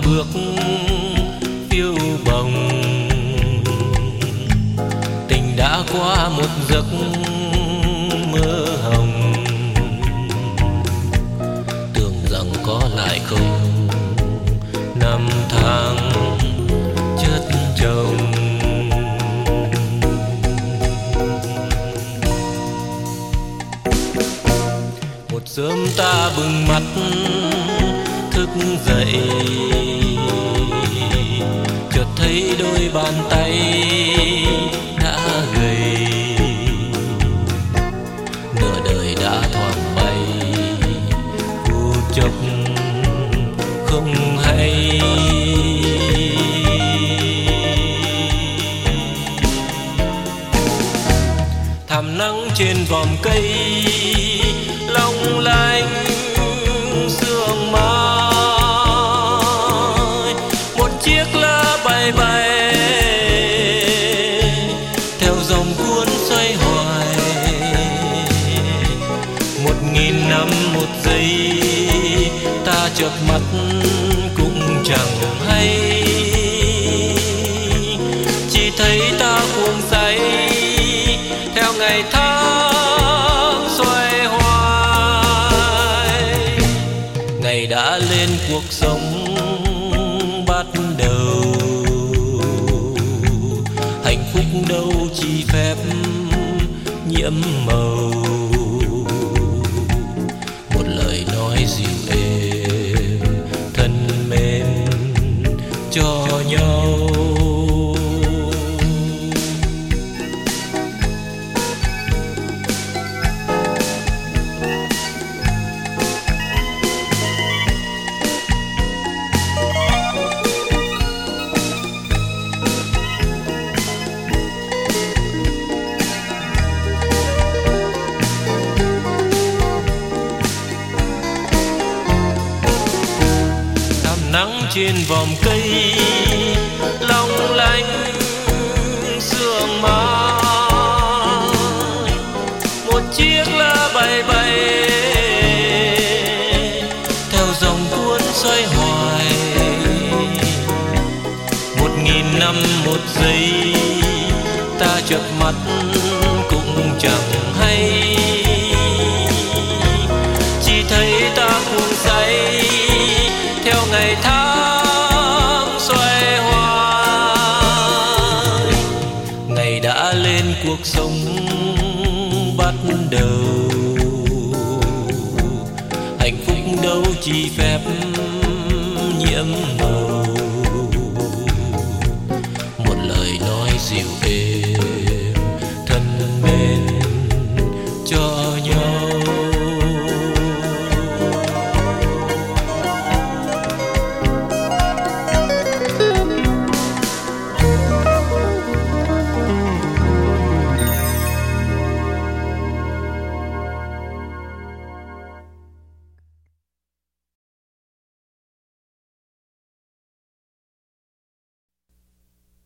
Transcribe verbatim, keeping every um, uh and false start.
bước phiêu bồng. Tình đã qua một giấc mơ hồng, tưởng rằng có lại không năm tháng chất chồng. Một sớm ta bừng mắt thức dậy, chợt thấy đôi bàn tay đã gầy, nửa đời đã thoáng bay phút chốc không hay. Thảm nắng trên vòm cây long lanh sương mai, một chiếc lá bay bay theo dòng cuốn xoay hoài. Một nghìn năm một giây ta chợp mắt cũng chẳng hay, chỉ thấy ta cuồng say theo ngày tháng xoay hoài. Ngày đã lên cuộc sống bắt đầu, hạnh phúc đâu chỉ phép nhiễm màu. Một lời nói dịu êm thân mến cho nhau. Nắng trên vòm cây long lanh sương mai, một chiếc lá bay bay theo dòng cuốn xoay hoài. Một nghìn năm một giây ta chợp mắt cũng chẳng hay, chỉ thấy ta cuồng say theo ngày tháng xoay hoài. Ngày đã lên cuộc sống bắt đầu, hạnh phúc đâu chỉ phép nhiễm màu. Một lời nói dịu êm